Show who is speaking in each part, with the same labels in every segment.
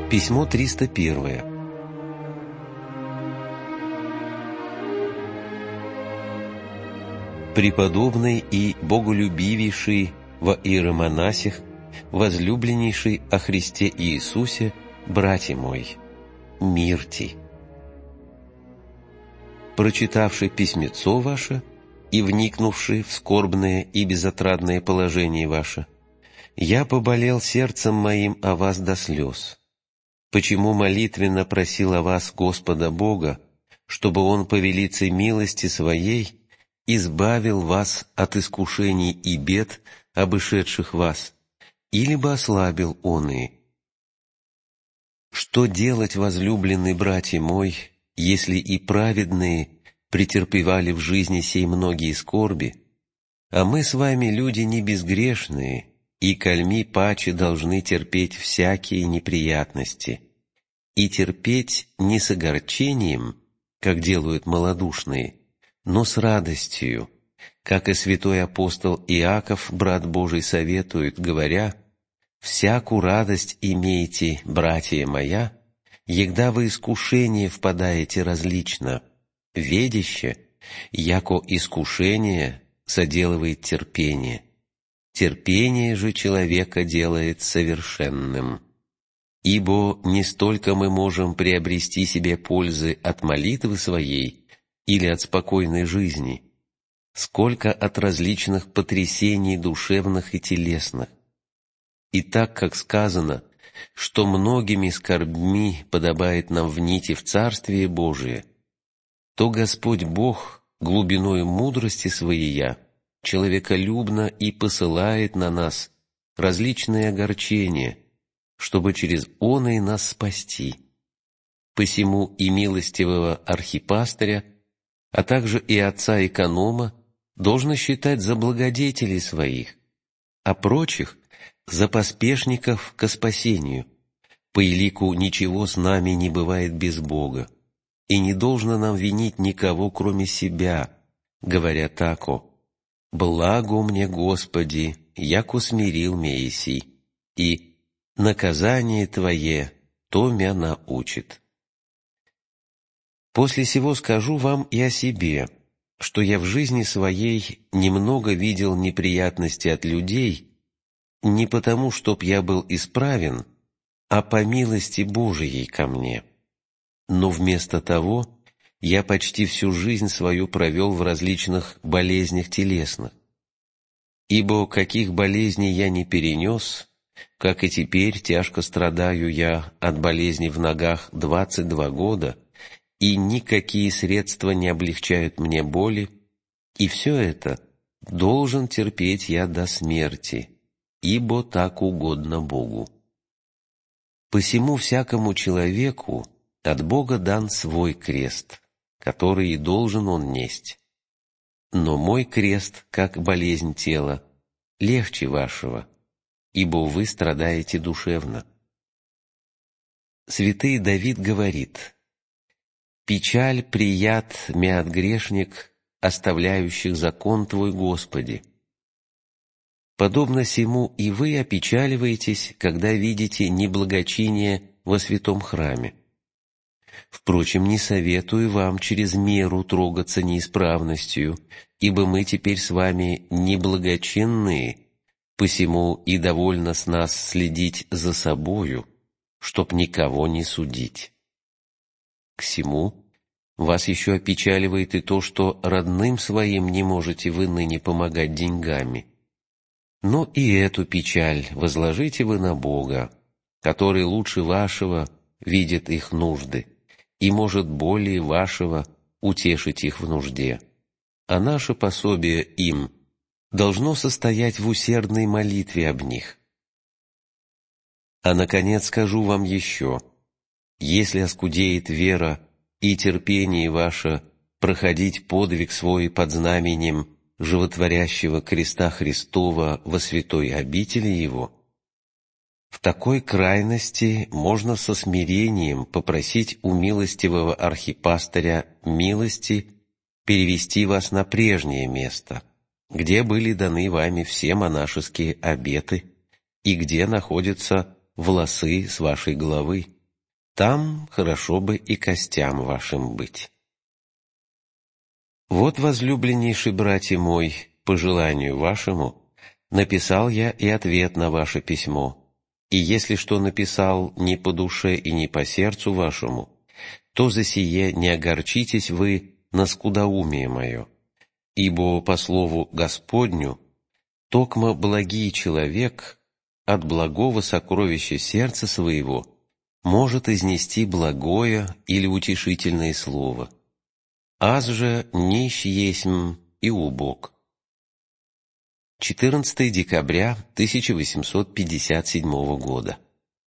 Speaker 1: Письмо 301. Преподобный и боголюбивейший во иеромонасях, возлюбленнейший о Христе Иисусе, братья мой, мир ти. Прочитавши письмецо ваше и вникнувши в скорбное и безотрадное положение ваше, я поболел сердцем моим о вас до слез. Почему молитвенно просил о вас Господа Бога, чтобы Он по велицей милости Своей избавил вас от искушений и бед, обышедших вас, или бы ослабил оные. Что делать, возлюбленный братья мой, если и праведные претерпевали в жизни сей многие скорби, а мы с вами люди не безгрешные, и кальми паче должны терпеть всякие неприятности, и терпеть не с огорчением, как делают малодушные, но с радостью, как и святой апостол Иаков, брат Божий, советует, говоря: «Всякую радость имейте, братья моя, егда вы искушение впадаете различно, ведяще, яко искушение соделывает терпение. Терпение же человека делает совершенным. Ибо не столько мы можем приобрести себе пользы от молитвы своей или от спокойной жизни, сколько от различных потрясений душевных и телесных. И так как сказано, что многими скорбьми подобает нам внить в Царствие Божие, то Господь Бог глубиною мудрости Своея человеколюбно и посылает на нас различные огорчения, чтобы через оное нас спасти. Посему и милостивого архипастыря, а также и отца-эконома должно считать за благодетелей своих, а прочих — за поспешников ко спасению, по елику ничего с нами не бывает без Бога, и не должно нам винить никого, кроме себя, говоря тако: «Благо мне, Господи, яко смирил Месий», и «Наказание Твое, то мя научит». После сего скажу вам и о себе, что я в жизни своей немного видел неприятности от людей, не потому, чтоб я был исправен, а по милости Божией ко мне. Но вместо того я почти всю жизнь свою провел в различных болезнях телесных. Ибо каких болезней я не перенес, как и теперь тяжко страдаю я от болезни в ногах 22 года, и никакие средства не облегчают мне боли, и все это должен терпеть я до смерти, ибо так угодно Богу. Посему всякому человеку от Бога дан свой крест, который и должен он несть. Но мой крест, как болезнь тела, легче вашего, ибо вы страдаете душевно. Святый Давид говорит: «Печаль прият мя от грешник, оставляющих закон Твой, Господи». Подобно сему и вы опечаливаетесь, когда видите неблагочиние во святом храме. Впрочем, не советую вам через меру трогаться неисправностью, ибо мы теперь с вами неблагочинные, посему и довольно с нас следить за собою, чтоб никого не судить. К сему вас еще опечаливает и то, что родным своим не можете вы ныне помогать деньгами. Но и эту печаль возложите вы на Бога, который лучше вашего видит их нужды и может более вашего утешить их в нужде. А наше пособие им должно состоять в усердной молитве об них. А наконец скажу вам еще: если оскудеет вера и терпение ваше проходить подвиг свой под знаменем животворящего креста Христова во святой обители Его, в такой крайности можно со смирением попросить у милостивого архипастыря милости перевести вас на прежнее место, где были даны вами все монашеские обеты и где находятся волосы с вашей головы. там хорошо бы и костям вашим быть. Вот, возлюбленнейший братья мой, по желанию вашему, написал я и ответ на ваше письмо. И если что написал не по душе и не по сердцу вашему, то за сие не огорчитесь вы на скудоумие мое. Ибо по слову Господню, токмо благий человек от благого сокровища сердца своего может изнести благое или утешительное слово. Аз же нищ есмь и убог. 14 декабря 1857 года.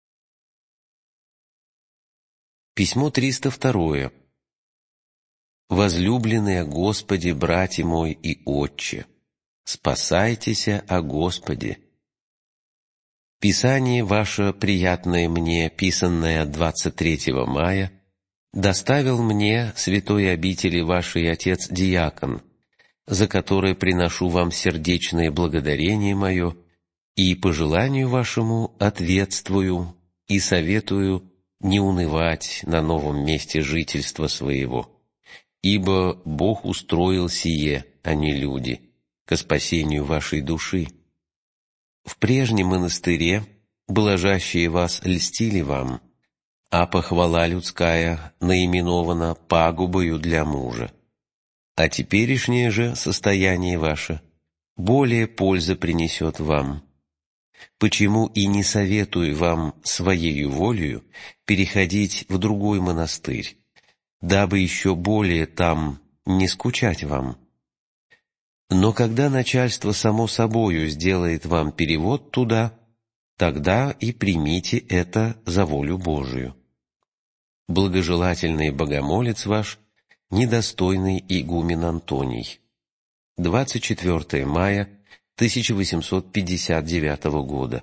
Speaker 1: Письмо 302. «Возлюбленный о Господе, братья мой и отче, спасайтеся о Господе. Писание ваше приятное мне, писанное 23 мая, доставил мне святой обители вашей отец-диакон, за которое приношу вам сердечное благодарение мое, и по желанию вашему ответствую и советую не унывать на новом месте жительства своего, ибо Бог устроил сие, а не люди, ко спасению вашей души. В прежнем монастыре блажащие вас льстили вам, а похвала людская наименована пагубою для мужа. А теперешнее же состояние ваше более пользы принесет вам. Почему и не советую вам своею волею переходить в другой монастырь, дабы еще более там не скучать вам? Но когда начальство само собою сделает вам перевод туда, тогда и примите это за волю Божию. Благожелательный богомолец ваш, недостойный игумен Антоний. 24 мая 1859 года.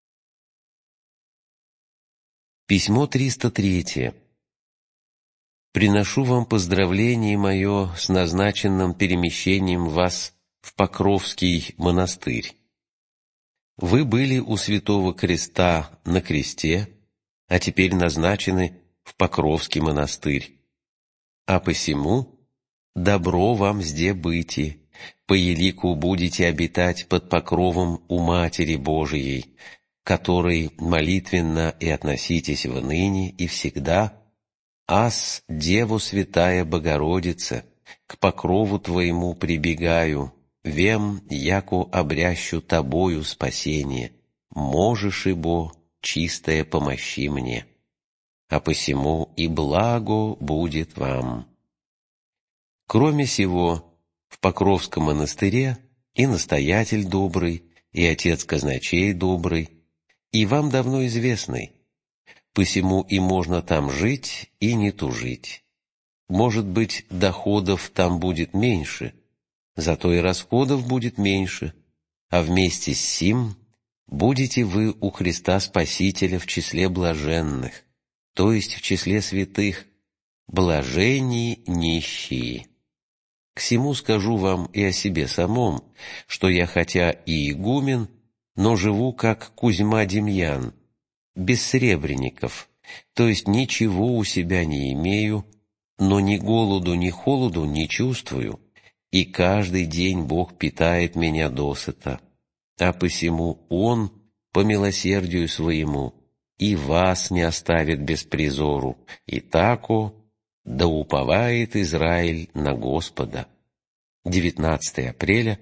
Speaker 1: Письмо 303. «Приношу вам поздравление мое с назначенным перемещением вас в Покровский монастырь. Вы были у Святого Креста на кресте, а теперь назначены в Покровский монастырь. А посему добро вам сде быти, по елику будете обитать под покровом у Матери Божией, которой молитвенно и относитесь вныне и всегда. Аз, Деву Святая Богородица, к покрову Твоему прибегаю, вем, яко обрящу Тобою спасение, можешь, ибо чистое помощи мне. А посему и благо будет вам». Кроме сего, в Покровском монастыре и настоятель добрый, и отец казначей добрый, и вам давно известный, посему и можно там жить и не тужить. Может быть, доходов там будет меньше, зато и расходов будет меньше, а вместе с сим будете вы у Христа Спасителя в числе блаженных, то есть в числе святых, блаженни нищие. К сему скажу вам и о себе самом, что я хотя и игумен, но живу как Кузьма Демьян, без сребреников, то есть ничего у себя не имею, но ни голоду, ни холоду не чувствую, и каждый день Бог питает меня досыта. А посему Он, по милосердию Своему, и вас не оставит без призору, и тако да уповает Израиль на Господа. 19 апреля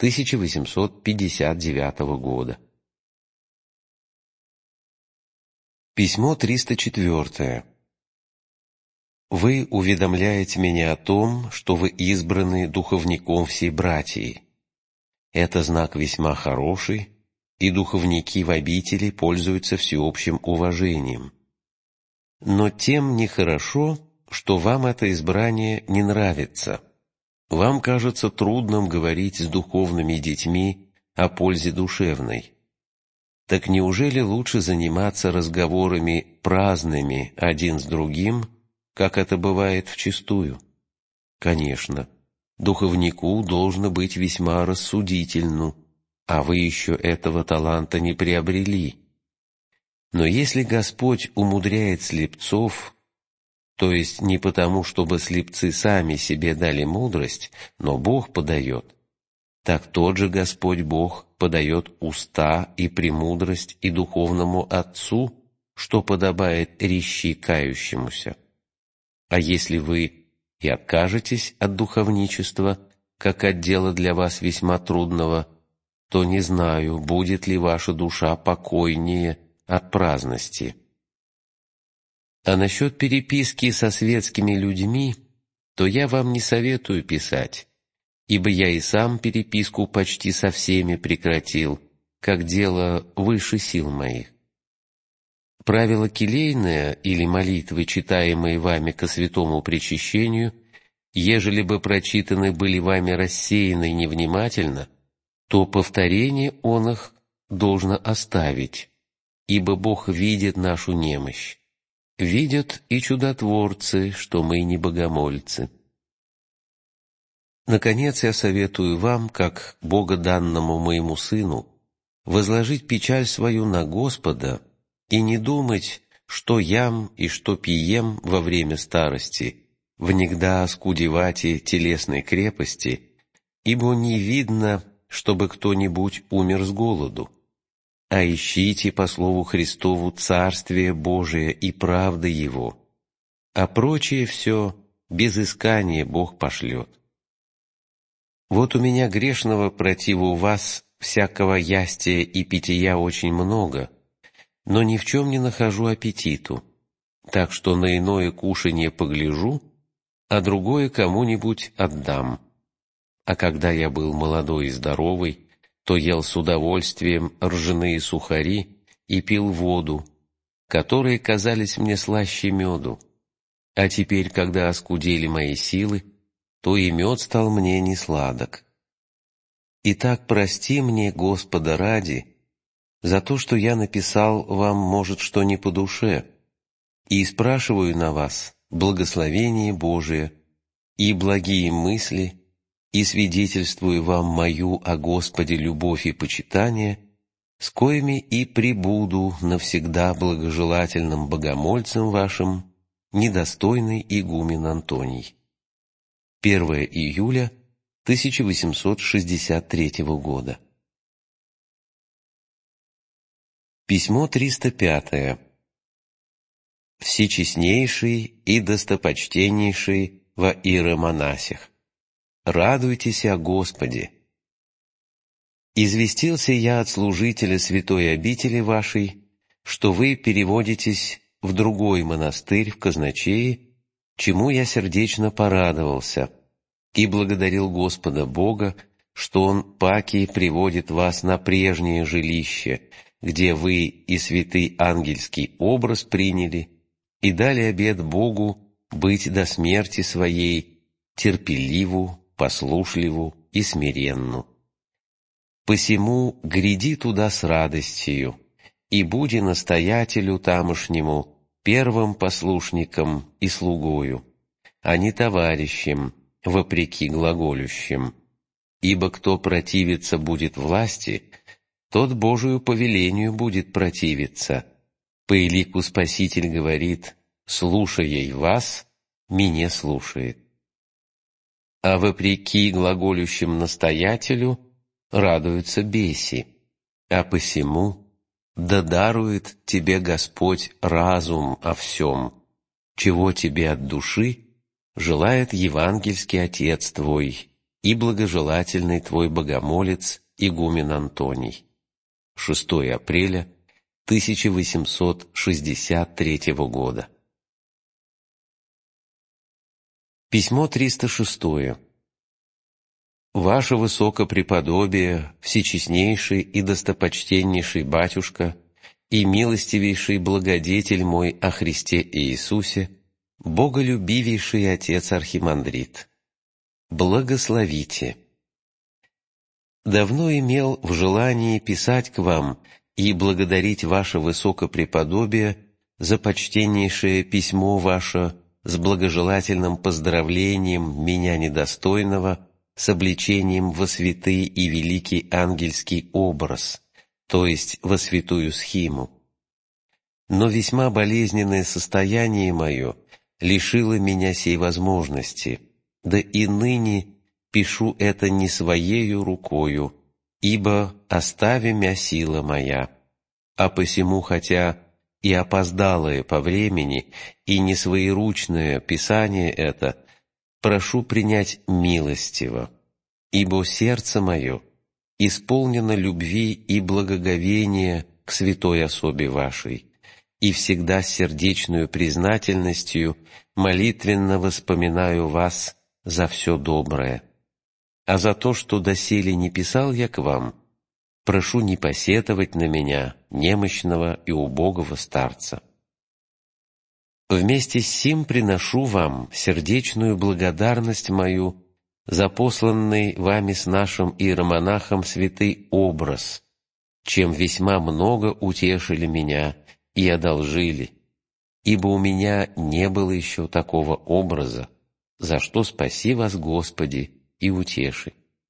Speaker 1: 1859 года. Письмо 304. «Вы уведомляете меня о том, что вы избраны духовником всей братьи. Это знак весьма хороший, и духовники в обители пользуются всеобщим уважением. Но тем нехорошо, что вам это избрание не нравится. Вам кажется трудным говорить с духовными детьми о пользе душевной. Так неужели лучше заниматься разговорами праздными один с другим, как это бывает вчистую? Конечно, духовнику должно быть весьма рассудительну, а вы еще этого таланта не приобрели. Но если Господь умудряет слепцов, то есть не потому, чтобы слепцы сами себе дали мудрость, но Бог подает, так тот же Господь Бог подает уста и премудрость и духовному Отцу, что подобает рещи кающемуся. А если вы и откажетесь от духовничества, как от дела для вас весьма трудного, то не знаю, будет ли ваша душа покойнее от праздности. А насчет переписки со светскими людьми, то я вам не советую писать, ибо я и сам переписку почти со всеми прекратил, как дело выше сил моих. Правило келейное или молитвы, читаемые вами ко святому причащению, ежели бы прочитаны были вами рассеянно и невнимательно, то повторение он их должно оставить, ибо Бог видит нашу немощь. Видят и чудотворцы, что мы не богомольцы. Наконец, я советую вам, как богоданному моему сыну, возложить печаль свою на Господа и не думать, что ям и что пием во время старости, внегда оскудевати телесной крепости, ибо не видно, чтобы кто-нибудь умер с голоду. А ищите по слову Христову Царствие Божие и правды Его, а прочее все без искания Бог пошлет. Вот у меня грешного противу вас всякого ястия и питья очень много, но ни в чем не нахожу аппетиту, так что на иное кушанье погляжу, а другое кому-нибудь отдам. А когда я был молодой и здоровый, то ел с удовольствием ржаные сухари и пил воду, которые казались мне слаще меду. А теперь, когда оскудели мои силы, то и мед стал мне не сладок. Итак, прости мне, Господа ради, за то, что я написал вам, может, что не по душе, и спрашиваю на вас благословение Божие и благие мысли, и свидетельствую вам мою о Господе любовь и почитание, с коими и пребуду навсегда благожелательным богомольцем вашим, недостойный игумен Антоний. 1 июля 1863 года. Письмо 305. Всечестнейший и достопочтеннейший во иеромонасях, радуйтесь о Господе. Известился я от служителя святой обители вашей, что вы переводитесь в другой монастырь в Казначее, чему я сердечно порадовался и благодарил Господа Бога, что Он паки приводит вас на прежнее жилище, где вы и святый ангельский образ приняли, и дали обет Богу быть до смерти своей терпеливу, послушливу и смиренну. Посему гряди туда с радостью, и буди настоятелю тамошнему первым послушником и слугою, а не товарищем, вопреки глаголющим. Ибо кто противиться будет власти, тот Божию повелению будет противиться. По элику Спаситель говорит: «Слушая вас, меня слушает». А вопреки глаголющим настоятелю радуются беси, а посему да дарует тебе Господь разум о всем, чего тебе от души желает евангельский Отец твой и благожелательный твой богомолец игумен Антоний. 6 апреля 1863 года. Письмо 306. Ваше Высокопреподобие, всечестнейший и достопочтеннейший батюшка и милостивейший благодетель мой о Христе Иисусе, боголюбивейший отец архимандрит, благословите. Давно имел в желании писать к вам и благодарить ваше Высокопреподобие за почтеннейшее письмо ваше с благожелательным поздравлением меня недостойного с обличением во святый и великий ангельский образ, то есть во святую схиму. но весьма болезненное состояние мое лишило меня сей возможности, да и ныне пишу это не своею рукою, ибо остави мя сила моя, а посему, хотя и опоздалое по времени, и не своеручное писание это, прошу принять милостиво, ибо сердце мое исполнено любви и благоговения к святой особе вашей, и всегда с сердечную признательностью молитвенно воспоминаю вас за все доброе. А за то, что доселе не писал я к вам, прошу не посетовать на меня, немощного и убогого старца. Вместе с сим приношу вам сердечную благодарность мою за посланный вами с нашим иеромонахом святый образ, чем весьма много утешили меня и одолжили, ибо у меня не было еще такого образа, за что спаси вас, Господи, и утеши.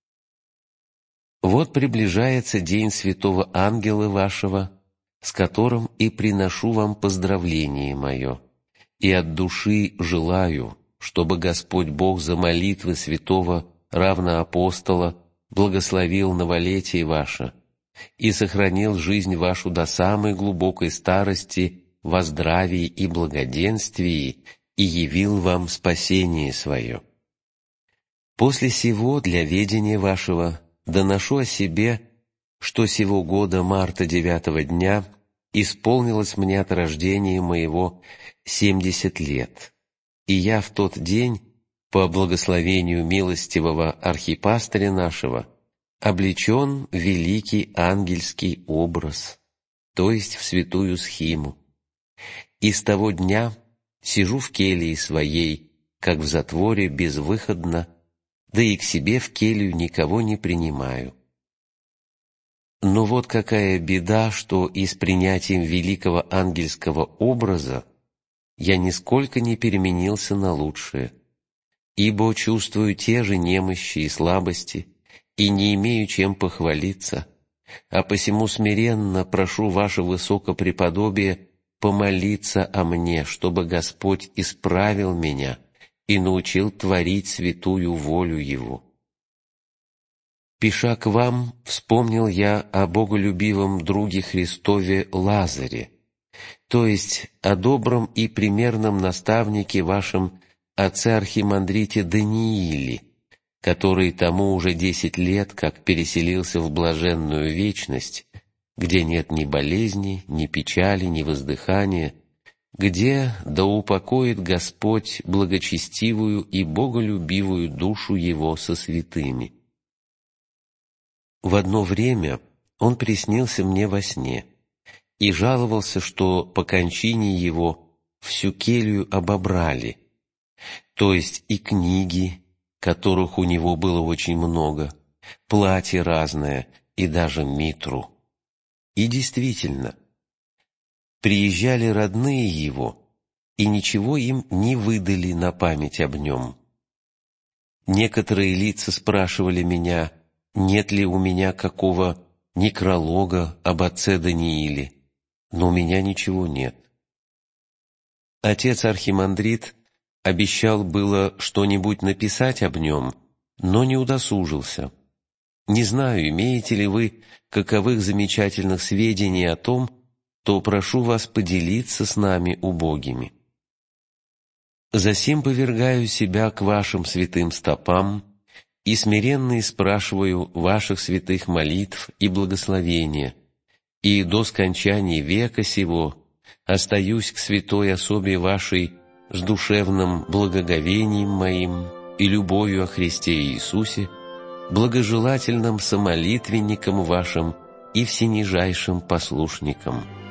Speaker 1: Вот приближается день святого ангела вашего, с которым и приношу вам поздравление мое, и от души желаю, чтобы Господь Бог за молитвы святого равноапостола благословил новолетие ваше и сохранил жизнь вашу до самой глубокой старости во здравии и благоденствии и явил вам спасение свое. После сего для ведения вашего доношу о себе, что сего года марта 9 дня исполнилось мне от рождения моего 70 лет, и я в тот день, по благословению милостивого архипастыря нашего, облечен в великий ангельский образ, то есть в святую схиму. И с того дня сижу в келье своей, как в затворе безвыходно, да и к себе в келью никого не принимаю. Но вот какая беда, что и с принятием великого ангельского образа я нисколько не переменился на лучшее, ибо чувствую те же немощи и слабости, и не имею чем похвалиться, а посему смиренно прошу ваше высокопреподобие помолиться о мне, чтобы Господь исправил меня и научил творить святую волю Его. Пиша к вам, вспомнил я о боголюбивом друге Христове Лазаре, то есть о добром и примерном наставнике вашем отце-архимандрите Данииле, который тому уже 10 лет, как переселился в блаженную вечность, где нет ни болезни, ни печали, ни воздыхания, где да упокоит Господь благочестивую и боголюбивую душу его со святыми. В одно время он приснился мне во сне и жаловался, что по кончине его всю келью обобрали, то есть и книги, которых у него было очень много, платье разное и даже митру. И действительно, приезжали родные его, и ничего им не выдали на память об нем. Некоторые лица спрашивали меня, нет ли у меня какого некролога об отце Данииле, но у меня ничего нет. Отец-архимандрит обещал было что-нибудь написать об нем, но не удосужился. Не знаю, имеете ли вы каковых замечательных сведений о том, то прошу вас поделиться с нами убогими. Засим повергаю себя к вашим святым стопам и смиренно спрашиваю ваших святых молитв и благословения, и до скончания века сего остаюсь к святой особе вашей с душевным благоговением моим и любовью о Христе Иисусе, благожелательным самолитвенником вашим и всенижайшим послушником.